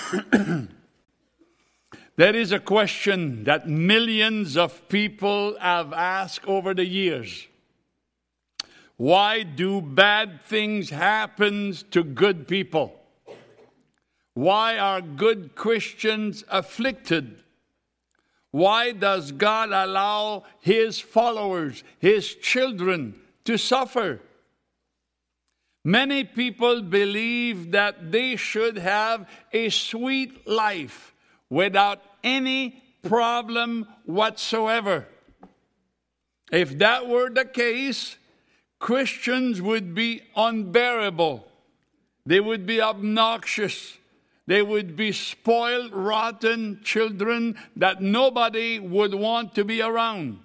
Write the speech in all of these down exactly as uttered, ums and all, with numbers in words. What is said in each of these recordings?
There is a question that millions of people have asked over the years. Why do bad things happen to good people? Why are good Christians afflicted? Why does God allow His followers, His children, to suffer? Many people believe that they should have a sweet life without any problem whatsoever. If that were the case, Christians would be unbearable. They would be obnoxious. They would be spoiled, rotten children that nobody would want to be around.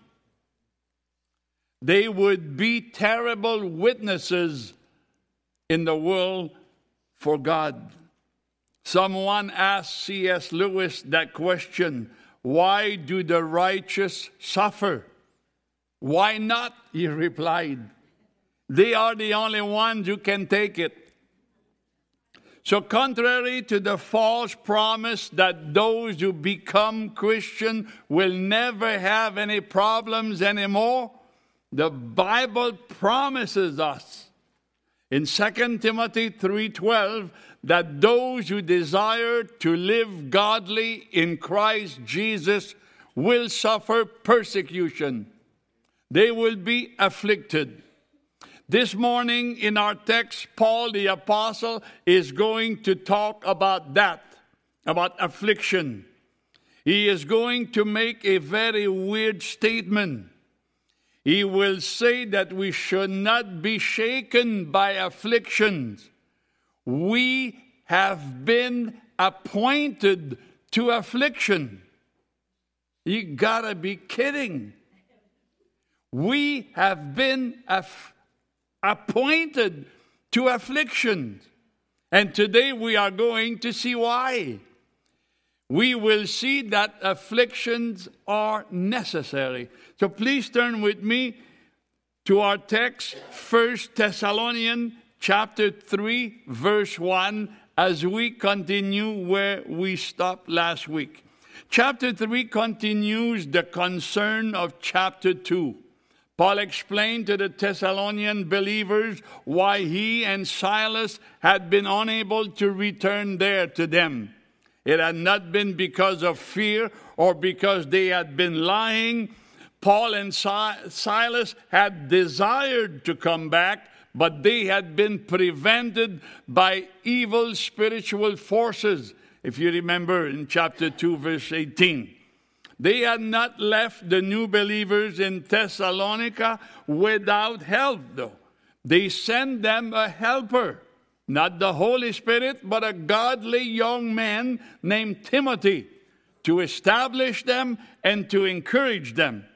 They would be terrible witnesses in the world for God. Someone asked C S Lewis that question, why do the righteous suffer? Why not? He replied. They are the only ones who can take it. So contrary to the false promise that those who become Christian will never have any problems anymore, the Bible promises us in Second Timothy three twelve that those who desire to live godly in Christ Jesus will suffer persecution. They will be afflicted. This morning in our text, Paul the Apostle is going to talk about that, about affliction. He is going to make a very weird statement. He will say that we should not be shaken by afflictions. We have been appointed to affliction. You gotta be kidding. We have been aff- appointed to afflictions. And today we are going to see why. We will see that afflictions are necessary. So please turn with me to our text, First Thessalonians chapter three, verse one, as we continue where we stopped last week. Chapter three continues the concern of chapter two. Paul explained to the Thessalonian believers why he and Silas had been unable to return there to them. It had not been because of fear or because they had been lying. Paul and si- Silas had desired to come back, but they had been prevented by evil spiritual forces, if you remember in chapter two, verse eighteen. They had not left the new believers in Thessalonica without help, though. They sent them a helper, not the Holy Spirit, but a godly young man named Timothy, to establish them and to encourage them.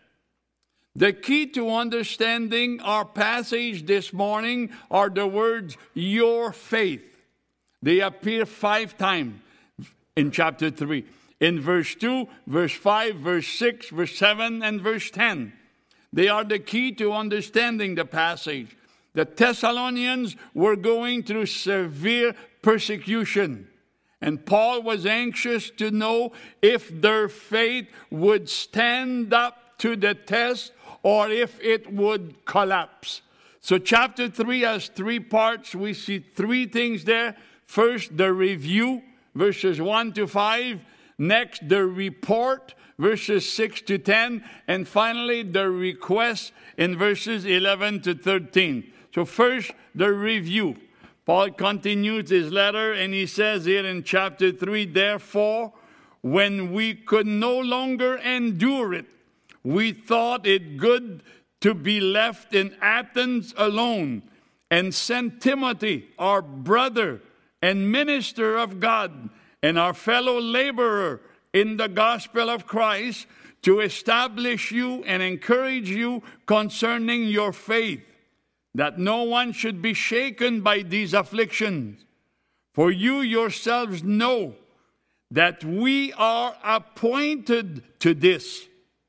The key to understanding our passage this morning are the words, your faith. They appear five times in chapter three. In verse two, verse five, verse six, verse seven, and verse ten. They are the key to understanding the passage. The Thessalonians were going through severe persecution. And Paul was anxious to know if their faith would stand up to the test or if it would collapse. So chapter three has three parts. We see three things there. First, the review, verses one to five. Next, the report, verses six to ten. And finally, the request in verses eleven to thirteen. So first, the review. Paul continues his letter and he says here in chapter three, therefore, when we could no longer endure it, we thought it good to be left in Athens alone and sent Timothy, our brother and minister of God and our fellow laborer in the gospel of Christ, to establish you and encourage you concerning your faith, that no one should be shaken by these afflictions. For you yourselves know that we are appointed to this.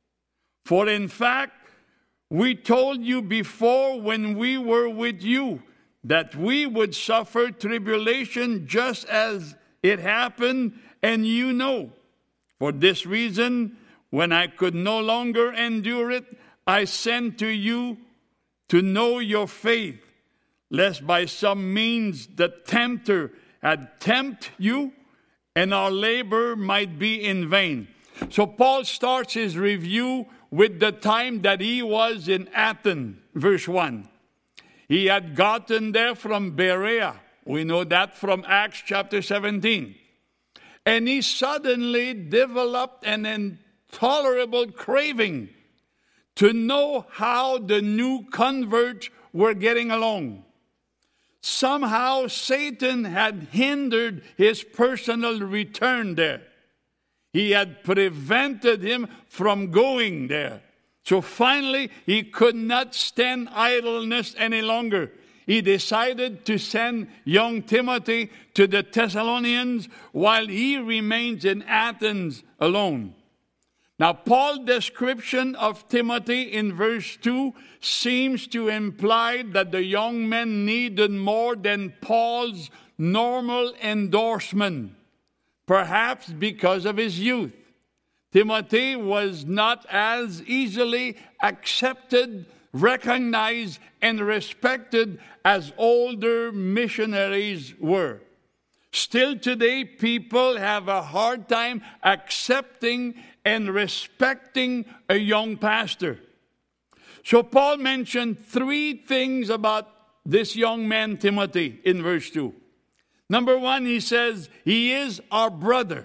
For in fact, we told you before when we were with you that we would suffer tribulation just as It happened, and you know. For this reason, when I could no longer endure it, I sent to you to know your faith, lest by some means the tempter had tempted you, and our labor might be in vain. So Paul starts his review with the time that he was in Athens, verse one. He had gotten there from Berea. We know that from Acts chapter seventeen. And he suddenly developed an intolerable craving to know how the new converts were getting along. Somehow Satan had hindered his personal return there. He had prevented him from going there. So finally, he could not stand idleness any longer. He decided to send young Timothy to the Thessalonians while he remains in Athens alone. Now, Paul's description of Timothy in verse two seems to imply that the young man needed more than Paul's normal endorsement, perhaps because of his youth. Timothy was not as easily accepted, recognized, and respected as older missionaries were. Still today, people have a hard time accepting and respecting a young pastor. So Paul mentioned three things about this young man, Timothy, in verse two. Number one, he says, he is our brother,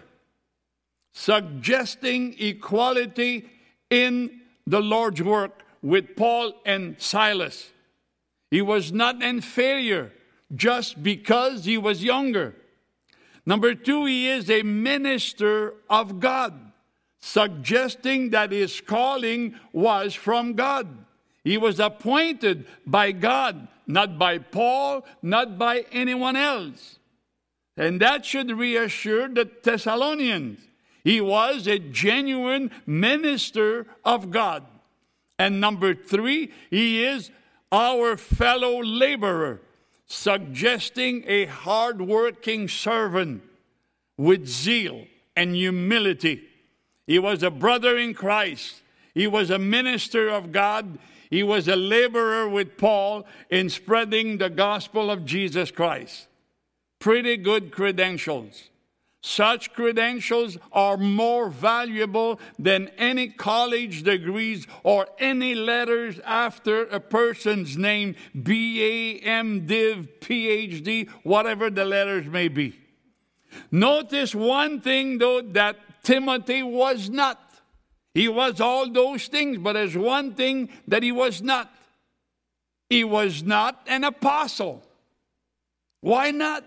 suggesting equality in the Lord's work with Paul and Silas. He was not inferior just because he was younger. Number two, he is a minister of God, suggesting that his calling was from God. He was appointed by God, not by Paul, not by anyone else. And that should reassure the Thessalonians. He was a genuine minister of God. And number three, he is our fellow laborer, suggesting a hard-working servant with zeal and humility. He was a brother in Christ. He was a minister of God. He was a laborer with Paul in spreading the gospel of Jesus Christ. Pretty good credentials. Such credentials are more valuable than any college degrees or any letters after a person's name, B A, M Div, P H D, whatever the letters may be. Notice one thing, though, that Timothy was not. He was all those things, but there's one thing that he was not. He was not an apostle. Why not?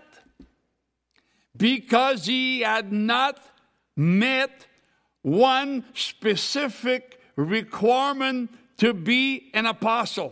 Because he had not met one specific requirement to be an apostle.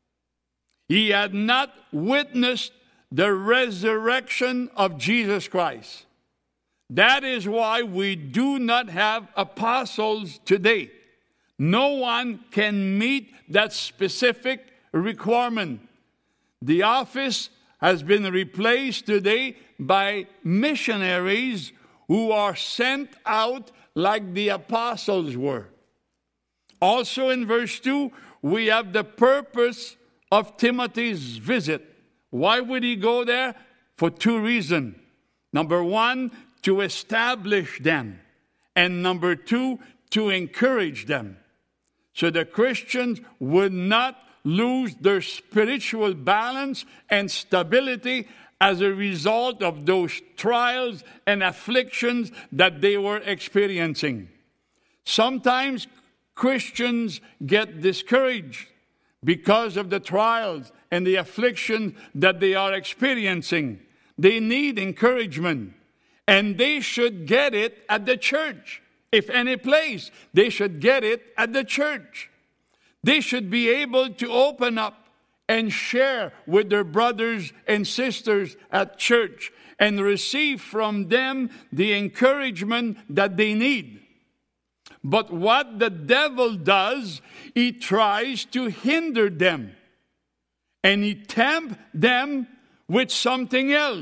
He had not witnessed the resurrection of Jesus Christ. That is why we do not have apostles today. No one can meet that specific requirement. The office has been replaced today by missionaries who are sent out like the apostles were. Also in verse two, we have the purpose of Timothy's visit. Why would he go there? For two reasons. Number one, to establish them. And number two, to encourage them. So the Christians would not lose their spiritual balance and stability as a result of those trials and afflictions that they were experiencing. Sometimes Christians get discouraged because of the trials and the affliction that they are experiencing. They need encouragement, and they should get it at the church. If any place, they should get it at the church. They should be able to open up and share with their brothers and sisters at church and receive from them the encouragement that they need. But what the devil does, he tries to hinder them. And he tempts them with something else.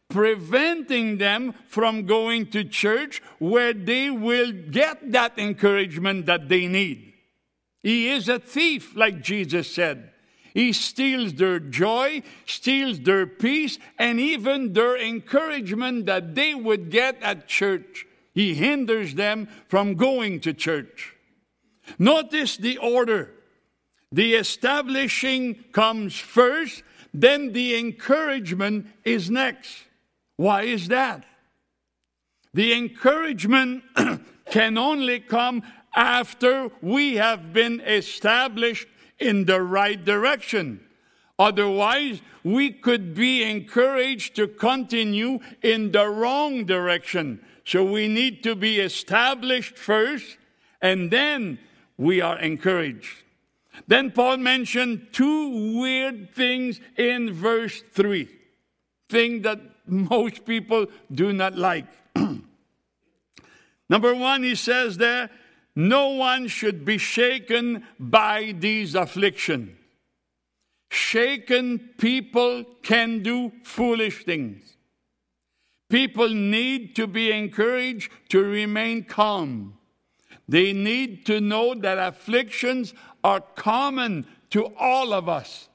preventing them from going to church where they will get that encouragement that they need. He is a thief, like Jesus said. He steals their joy, steals their peace, and even their encouragement that they would get at church. He hinders them from going to church. Notice the order. The establishing comes first, then the encouragement is next. Why is that? The encouragement can only come after we have been established in the right direction. Otherwise, we could be encouraged to continue in the wrong direction. So we need to be established first, and then we are encouraged. Then Paul mentioned two weird things in verse three. Things that most people do not like. Number one, he says there, no one should be shaken by these afflictions. Shaken people can do foolish things. People need to be encouraged to remain calm. They need to know that afflictions are common to all of us.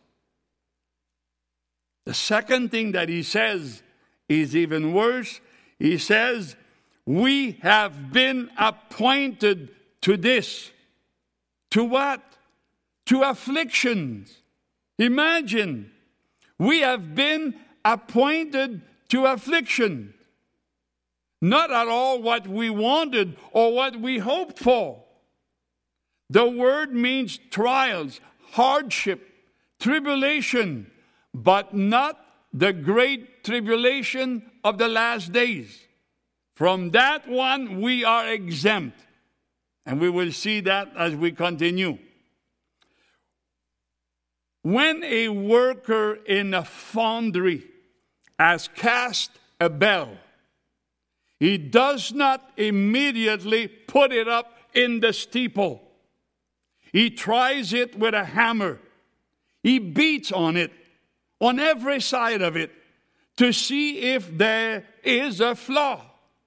The second thing that he says is even worse. He says, we have been appointed to this. To what? To afflictions. Imagine, we have been appointed to affliction. Not at all what we wanted or what we hoped for. The word means trials, hardship, tribulation, but not the great tribulation of the last days. From that one, we are exempt. And we will see that as we continue. When a worker in a foundry has cast a bell, he does not immediately put it up in the steeple. He tries it with a hammer. He beats on it, on every side of it, to see if there is a flaw.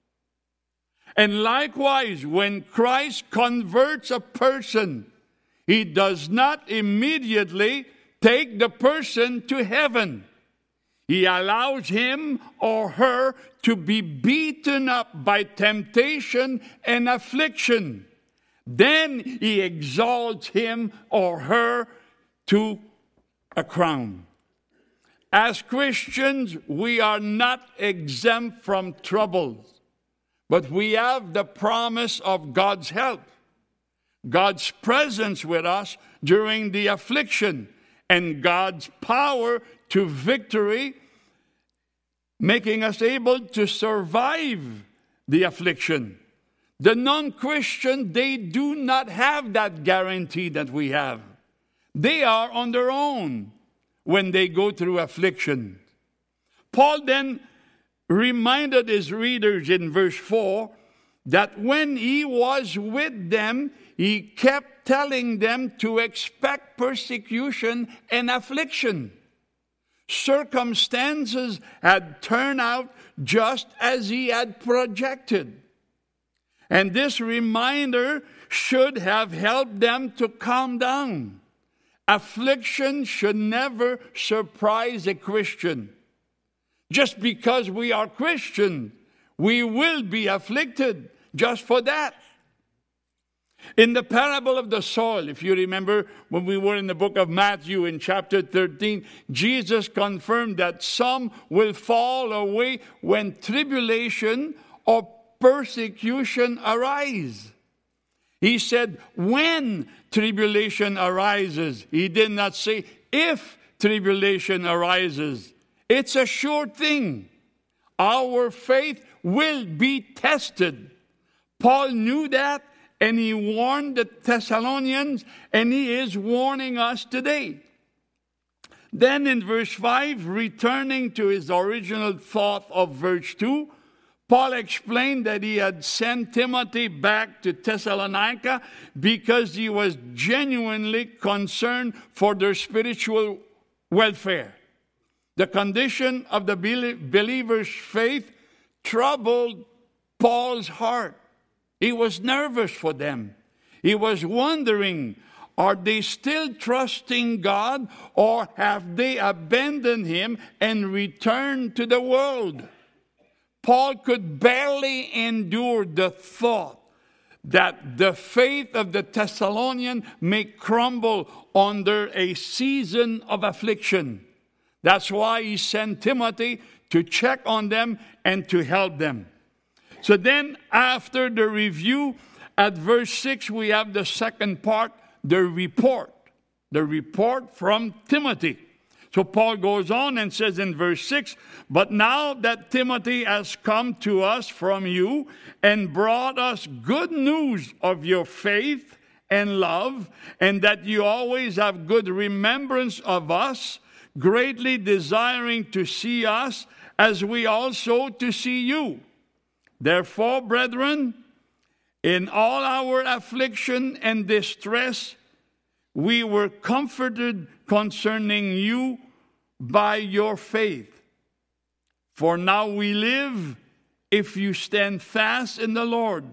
And likewise, when Christ converts a person, he does not immediately take the person to heaven. He allows him or her to be beaten up by temptation and affliction. Then he exalts him or her to a crown. As Christians, we are not exempt from troubles, but we have the promise of God's help, God's presence with us during the affliction, and God's power to victory, making us able to survive the affliction. The non-Christian, they do not have that guarantee that we have. They are on their own when they go through affliction. Paul then reminded his readers in verse four that when he was with them, he kept telling them to expect persecution and affliction. Circumstances had turned out just as he had projected. And this reminder should have helped them to calm down. Affliction should never surprise a Christian. Just because we are Christian, we will be afflicted just for that. In the parable of the soil, if you remember when we were in the book of Matthew in chapter thirteen, Jesus confirmed that some will fall away when tribulation or persecution arise. He said, when tribulation arises. He did not say, if tribulation arises. It's a sure thing. Our faith will be tested. Paul knew that, and he warned the Thessalonians, and he is warning us today. Then in verse five, returning to his original thought of verse two, Paul explained that he had sent Timothy back to Thessalonica because he was genuinely concerned for their spiritual welfare. The condition of the believer's faith troubled Paul's heart. He was nervous for them. He was wondering, are they still trusting God, or have they abandoned him and returned to the world? Paul could barely endure the thought that the faith of the Thessalonians may crumble under a season of affliction. That's why he sent Timothy to check on them and to help them. So then, after the review, at verse six, we have the second part, the report. The report from Timothy. So Paul goes on and says in verse six, "But now that Timothy has come to us from you and brought us good news of your faith and love, and that you always have good remembrance of us, greatly desiring to see us, as we also to see you. Therefore, brethren, in all our affliction and distress, we were comforted concerning you by your faith. For now we live, if you stand fast in the Lord.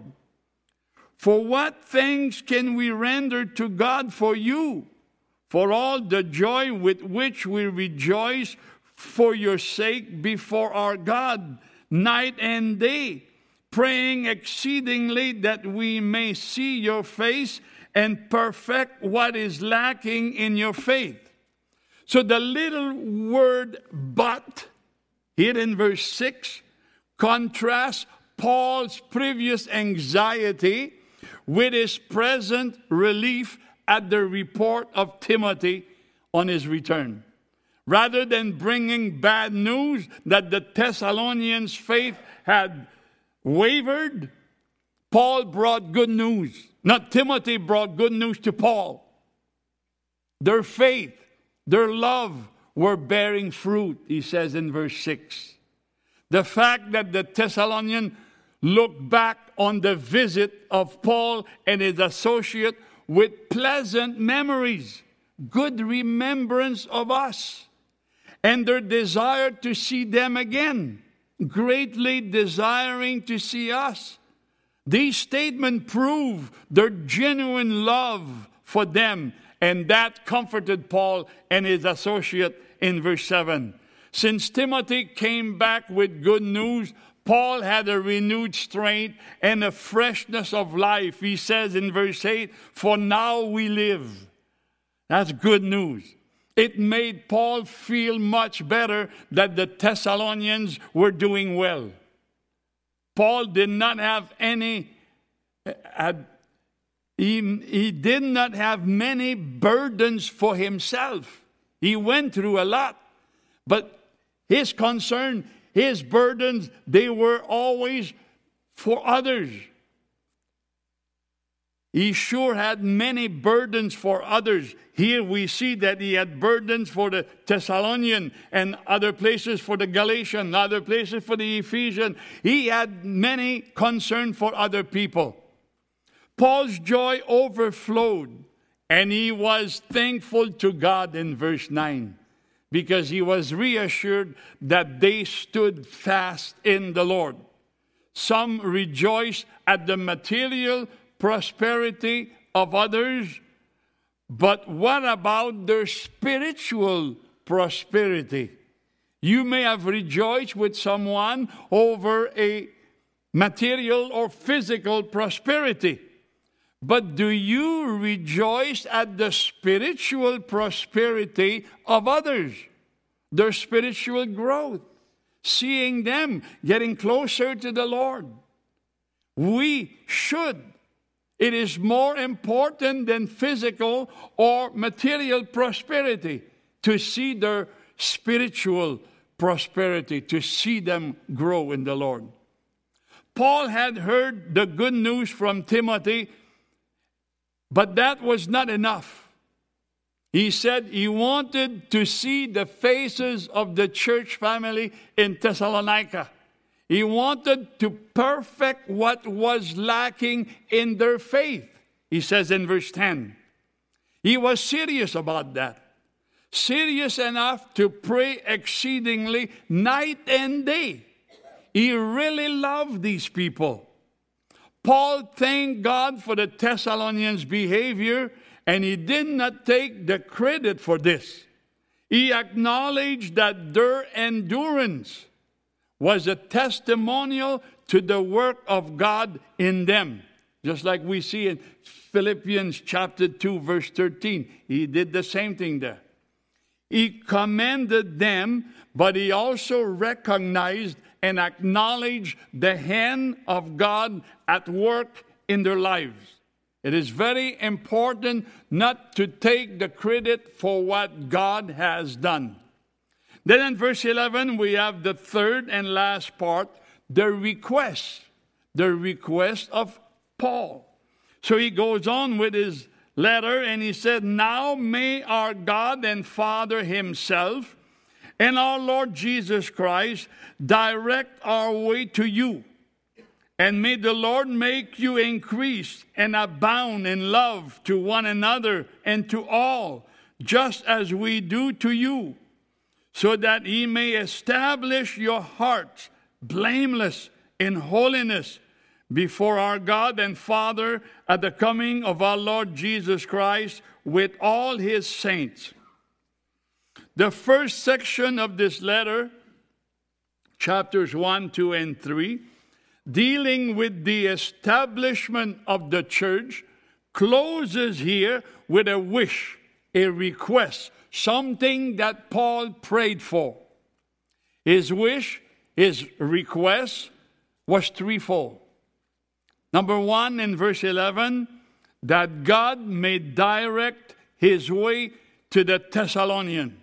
For what thanks can we render to God for you, for all the joy with which we rejoice for your sake before our God, night and day, praying exceedingly that we may see your face and perfect what is lacking in your faith." So the little word "but" here in verse six contrasts Paul's previous anxiety with his present relief at the report of Timothy on his return. Rather than bringing bad news that the Thessalonians' faith had wavered, Paul brought good news. Not Timothy brought good news to Paul. Their faith, their love were bearing fruit, he says in verse six. The fact that the Thessalonians looked back on the visit of Paul and his associate with pleasant memories, good remembrance of us, and their desire to see them again, greatly desiring to see us. These statements prove their genuine love for them, and that comforted Paul and his associate in verse seven. Since Timothy came back with good news, Paul had a renewed strength and a freshness of life. He says in verse eight, "For now we live." That's good news. It made Paul feel much better that the Thessalonians were doing well. Paul did not have any, had, he, he did not have many burdens for himself. He went through a lot, but his concern, his burdens, they were always for others. He sure had many burdens for others. Here we see that he had burdens for the Thessalonian, and other places for the Galatian, other places for the Ephesian. He had many concern for other people. Paul's joy overflowed, and he was thankful to God in verse nine, because he was reassured that they stood fast in the Lord. Some rejoiced at the material prosperity of others, but what about their spiritual prosperity? You may have rejoiced with someone over a material or physical prosperity, but do you rejoice at the spiritual prosperity of others, their spiritual growth, seeing them getting closer to the Lord? We should. It is more important than physical or material prosperity to see their spiritual prosperity, to see them grow in the Lord. Paul had heard the good news from Timothy, but that was not enough. He said he wanted to see the faces of the church family in Thessalonica. He wanted to perfect what was lacking in their faith. He says in verse ten. He was serious about that. serious enough to pray exceedingly night and day. He really loved these people. Paul thanked God for the Thessalonians' behavior, and he did not take the credit for this. He acknowledged that their endurance was a testimonial to the work of God in them. Just like we see in Philippians chapter two, verse thirteen. He did the same thing there. He commended them, but he also recognized and acknowledged the hand of God at work in their lives. It is very important not to take the credit for what God has done. Then in verse eleven, we have the third and last part, the request. The request of Paul. So he goes on with his letter and he said, "Now may our God and Father himself and our Lord Jesus Christ direct our way to you. And may the Lord make you increase and abound in love to one another and to all, just as we do to you, so that he may establish your hearts blameless in holiness before our God and Father at the coming of our Lord Jesus Christ with all his saints." The first section of this letter, chapters one, two, and three, dealing with the establishment of the church, closes here with a wish, a request, something that Paul prayed for. His wish, his request was threefold. Number one, in verse eleven, that God may direct his way to the Thessalonians.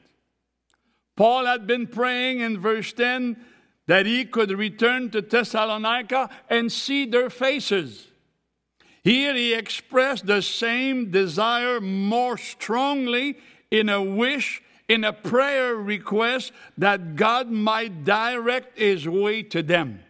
Paul had been praying in verse ten that he could return to Thessalonica and see their faces. Here he expressed the same desire more strongly in a wish, in a prayer request, that God might direct his way to them.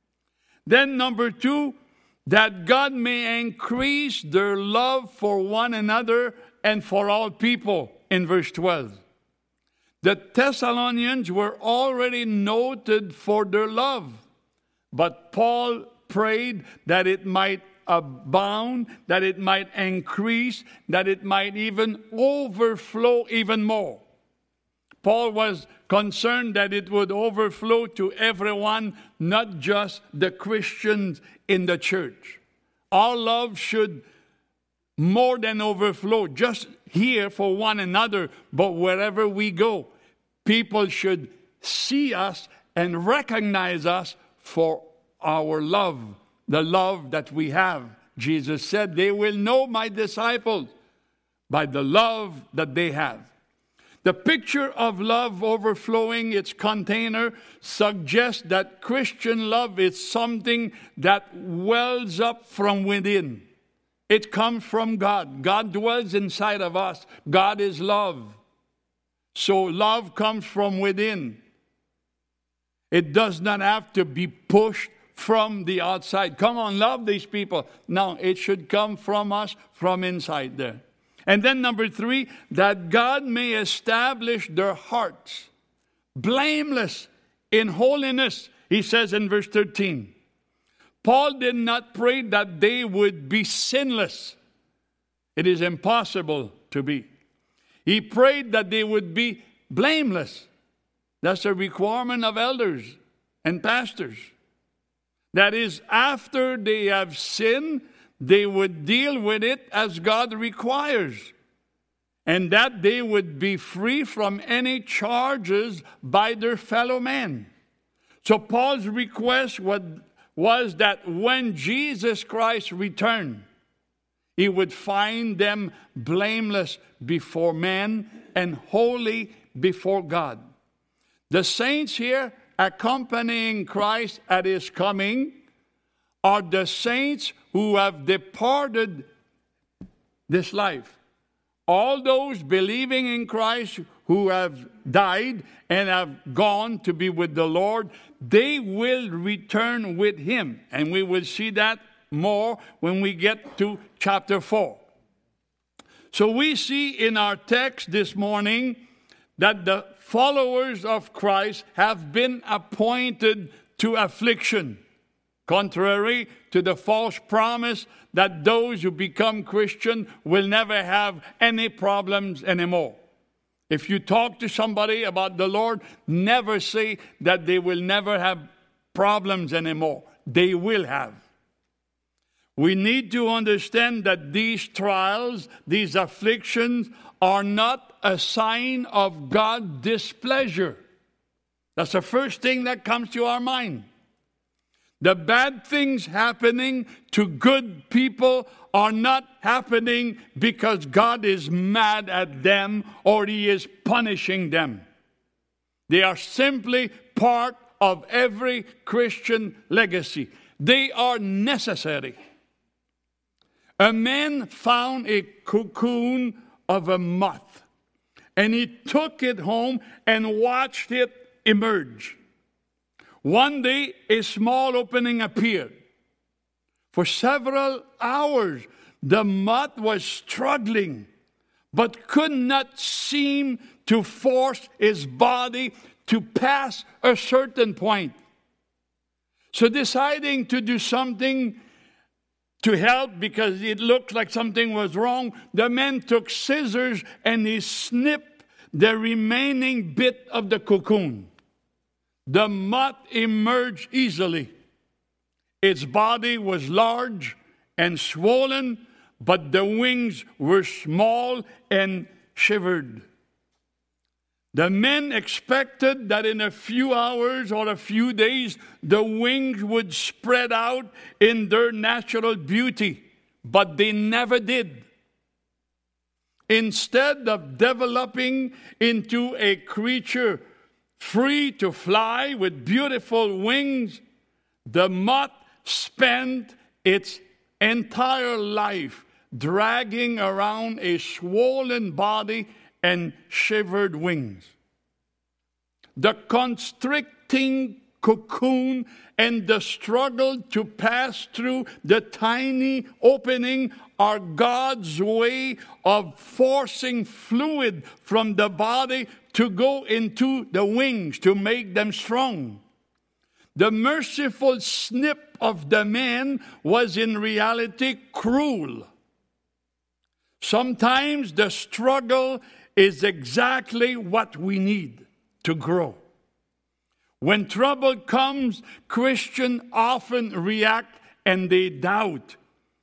Then number two, that God may increase their love for one another and for all people, in verse twelve. The Thessalonians were already noted for their love, but Paul prayed that it might abound, that it might increase, that it might even overflow even more. Paul was concerned that it would overflow to everyone, not just the Christians in the church. Our love should more than overflow, just here for one another, but wherever we go, people should see us and recognize us for our love, the love that we have. Jesus said, "They will know my disciples by the love that they have." The picture of love overflowing its container suggests that Christian love is something that wells up from within. It comes from God. God dwells inside of us. God is love. So love comes from within. It does not have to be pushed from the outside. Come on, love these people. No, it should come from us, from inside there. And then number three, that God may establish their hearts blameless in holiness, he says in verse thirteen. Paul did not pray that they would be sinless. It is impossible to be. He prayed that they would be blameless. That's a requirement of elders and pastors. That is, after they have sinned, they would deal with it as God requires, and that they would be free from any charges by their fellow men. So Paul's request was, was that when Jesus Christ returned, he would find them blameless before men and holy before God. The saints here accompanying Christ at his coming are the saints who have departed this life. All those believing in Christ who have died and have gone to be with the Lord, they will return with him. And we will see that more when we get to chapter four. So we see in our text this morning that the followers of Christ have been appointed to affliction, contrary to the false promise that those who become Christian will never have any problems anymore. If you talk to somebody about the Lord, never say that they will never have problems anymore. They will have. We need to understand that these trials, these afflictions, are not a sign of God's displeasure. That's the first thing that comes to our mind. The bad things happening to good people are not happening because God is mad at them or He is punishing them. They are simply part of every Christian legacy. They are necessary. A man found a cocoon of a moth, and he took it home and watched it emerge. One day, a small opening appeared. For several hours, the moth was struggling, but could not seem to force its body to pass a certain point. So deciding to do something to help because it looked like something was wrong, the man took scissors and he snipped the remaining bit of the cocoon. The moth emerged easily. Its body was large and swollen, but the wings were small and shivered. The men expected that in a few hours or a few days, the wings would spread out in their natural beauty, but they never did. Instead of developing into a creature free to fly with beautiful wings, the moth spent its entire life dragging around a swollen body and shivered wings. The constricting cocoon and the struggle to pass through the tiny opening are God's way of forcing fluid from the body to go into the wings to make them strong. The merciful snip of the man was in reality cruel. Sometimes the struggle is exactly what we need to grow. When trouble comes, Christians often react and they doubt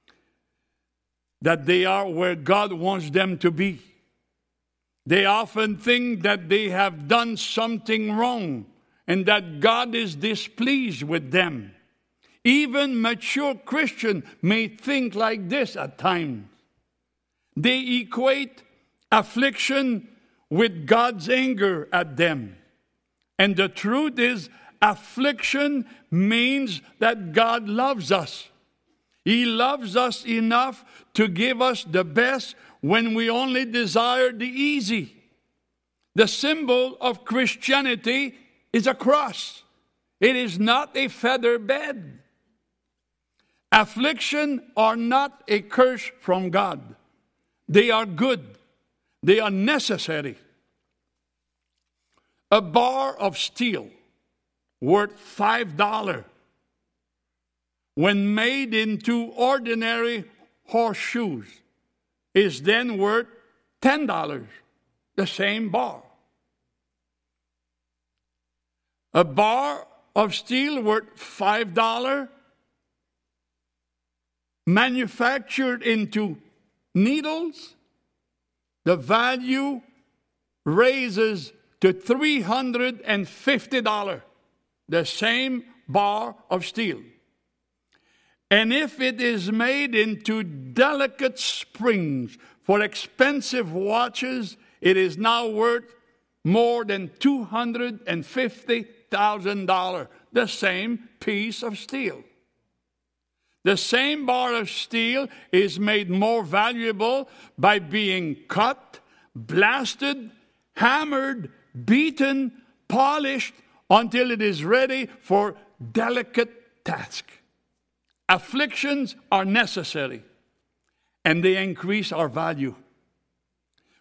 that they are where God wants them to be. They often think that they have done something wrong and that God is displeased with them. Even mature Christians may think like this at times. They equate affliction with God's anger at them. And the truth is, affliction means that God loves us. He loves us enough to give us the best when we only desire the easy. The symbol of Christianity is a cross. It is not a feather bed. Affliction are not a curse from God. They are good. They are necessary. A bar of steel worth five dollars, when made into ordinary horseshoes, is then worth ten dollars, the same bar. A bar of steel worth five dollars, manufactured into needles, the value raises to three hundred fifty dollars, the same bar of steel. And if it is made into delicate springs for expensive watches, it is now worth more than two hundred fifty thousand dollars, the same piece of steel. The same bar of steel is made more valuable by being cut, blasted, hammered, beaten, polished until it is ready for delicate task. Afflictions are necessary, and they increase our value.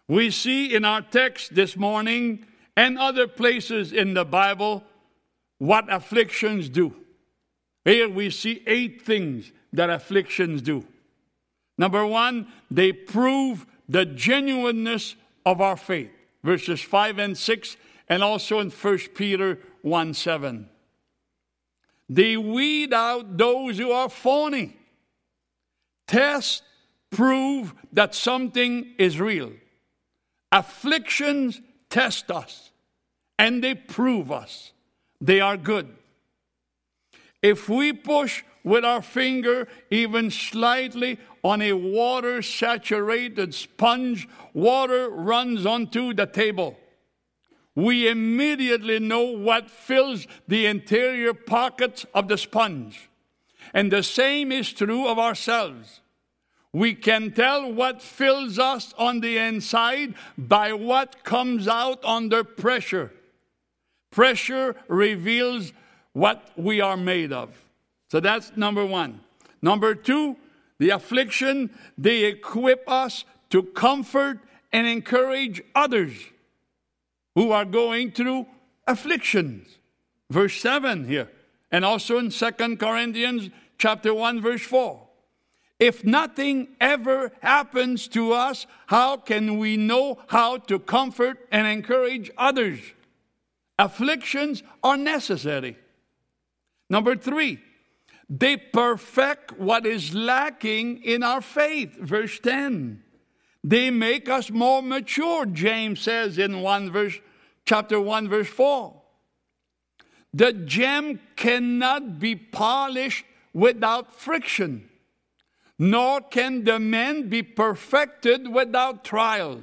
We see in our text this morning and other places in the Bible what afflictions do. Here we see eight things that afflictions do. Number one, they prove the genuineness of our faith. Verses five and six, and also in First Peter one seven. They weed out those who are phony. Tests prove that something is real. Afflictions test us, and they prove us. They are good. If we push with our finger even slightly on a water-saturated sponge, water runs onto the table. We immediately know what fills the interior pockets of the sponge. And the same is true of ourselves. We can tell what fills us on the inside by what comes out under pressure. Pressure reveals what we are made of. So that's number one. Number two, the affliction, they equip us to comfort and encourage others who are going through afflictions. Verse seven here, and also in Second Corinthians chapter one, verse four. If nothing ever happens to us, how can we know how to comfort and encourage others? Afflictions are necessary. Number three, they perfect what is lacking in our faith. Verse ten. They make us more mature, James says in one verse, chapter one, verse four. The gem cannot be polished without friction, nor can the man be perfected without trials.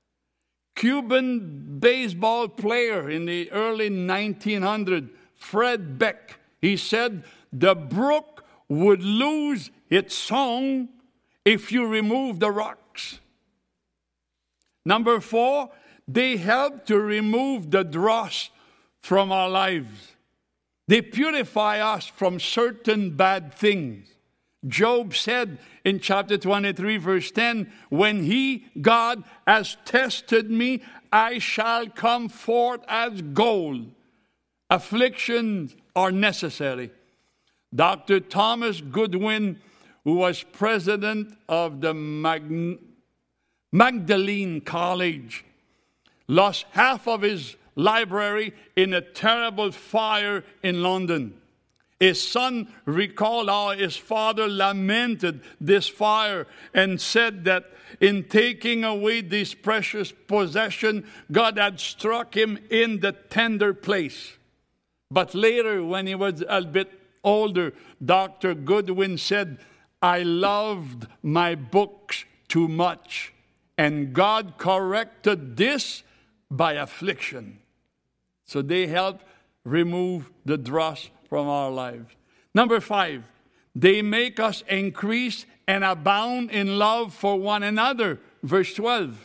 Cuban baseball player in the early nineteen hundreds, Fred Beck, he said, the brook would lose its song if you remove the rocks. Number four, they help to remove the dross from our lives. They purify us from certain bad things. Job said in chapter twenty-three, verse ten, when he, God, has tested me, I shall come forth as gold. Afflictions are necessary. Doctor Thomas Goodwin, who was president of the Mag- Magdalene College, lost half of his library in a terrible fire in London. His son recalled how his father lamented this fire and said that in taking away this precious possession, God had struck him in the tender place. But later, when he was a bit older, Doctor Goodwin said, I loved my books too much, and God corrected this by affliction. So they help remove the dross from our lives. Number five, they make us increase and abound in love for one another. Verse twelve.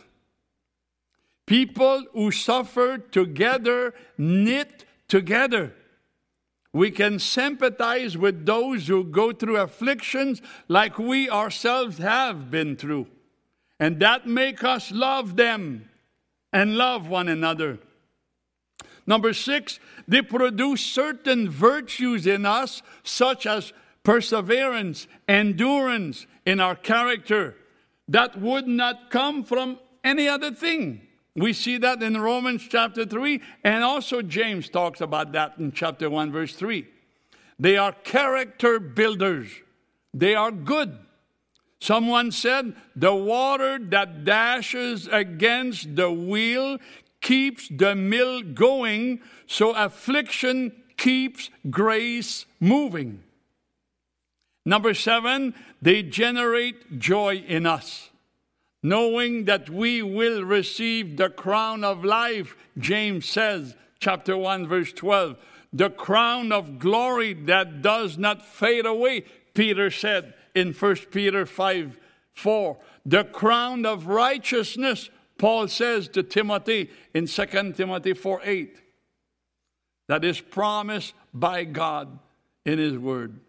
People who suffer together knit together. We can sympathize with those who go through afflictions like we ourselves have been through. And that makes us love them and love one another. Number six, they produce certain virtues in us, such as perseverance, endurance in our character, that would not come from any other thing. We see that in Romans chapter three, and also James talks about that in chapter one, verse three. They are character builders. They are good. Someone said, the water that dashes against the wheel keeps the mill going, so affliction keeps grace moving. Number seven, they generate joy in us, knowing that we will receive the crown of life, James says, chapter one, verse twelve. The crown of glory that does not fade away, Peter said in First Peter five, four. The crown of righteousness, Paul says to Timothy in Second Timothy four, eight. That is promised by God in His Word.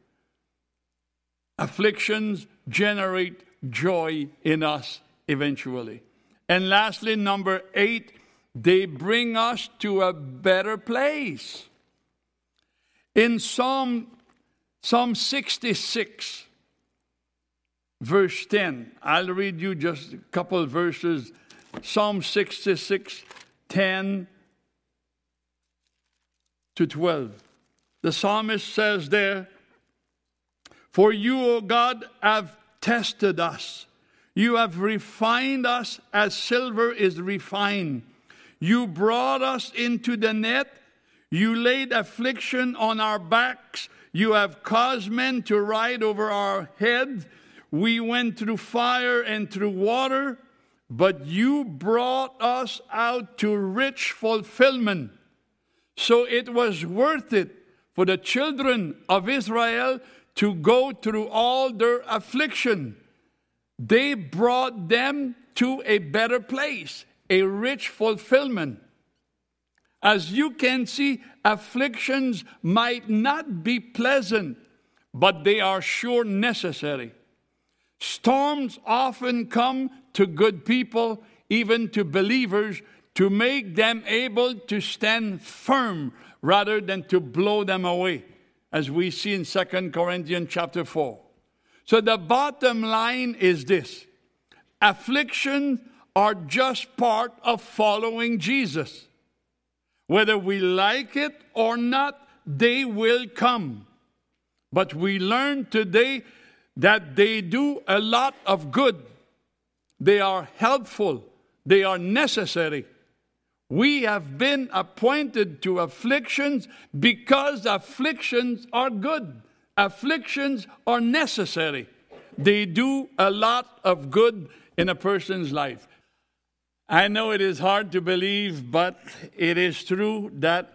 Afflictions generate joy in us eventually. And lastly, number eight, they bring us to a better place. In Psalm, Psalm sixty-six, verse ten, I'll read you just a couple of verses. Psalm sixty-six, ten to twelve. The psalmist says there, "For you, O God, have tested us. You have refined us as silver is refined. You brought us into the net. You laid affliction on our backs. You have caused men to ride over our heads. We went through fire and through water, but you brought us out to rich fulfillment." So it was worth it for the children of Israel to go through all their affliction. They brought them to a better place, a rich fulfillment. As you can see, afflictions might not be pleasant, but they are sure necessary. Storms often come to good people, even to believers, to make them able to stand firm rather than to blow them away, as we see in Second Corinthians chapter four. So the bottom line is this: afflictions are just part of following Jesus. Whether we like it or not, they will come. But we learn today that they do a lot of good. They are helpful. They are necessary. We have been appointed to afflictions because afflictions are good. Afflictions are necessary. They do a lot of good in a person's life. I know it is hard to believe, but it is true that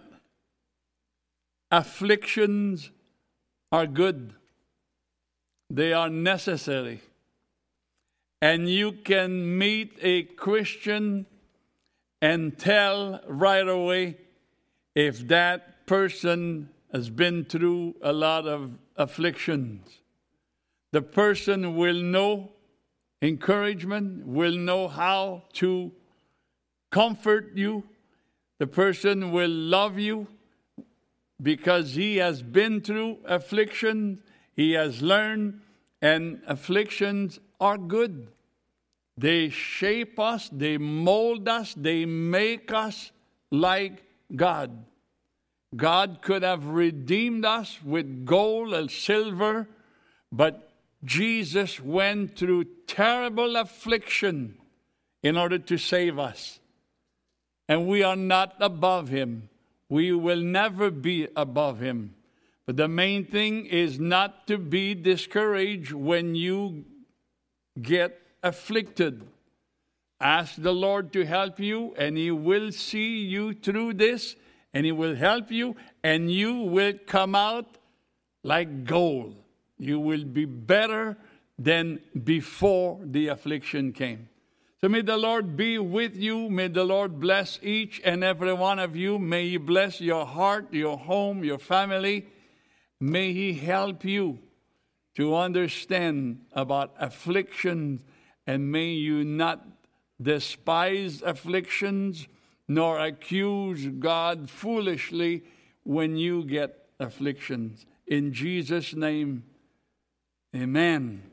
afflictions are good. They are necessary. And you can meet a Christian and tell right away if that person has been through a lot of afflictions. The person will know encouragement, will know how to comfort you. The person will love you because he has been through affliction. He has learned, and afflictions are good. They shape us, they mold us, they make us like God. God could have redeemed us with gold and silver, but Jesus went through terrible affliction in order to save us. And we are not above him. We will never be above him. But the main thing is not to be discouraged when you get afflicted. Ask the Lord to help you, and he will see you through this, and he will help you, and you will come out like gold. You will be better than before the affliction came. So may the Lord be with you. May the Lord bless each and every one of you. May he bless your heart, your home, your family. May he help you to understand about afflictions, and may you not despise afflictions nor accuse God foolishly when you get afflictions. In Jesus' name, amen.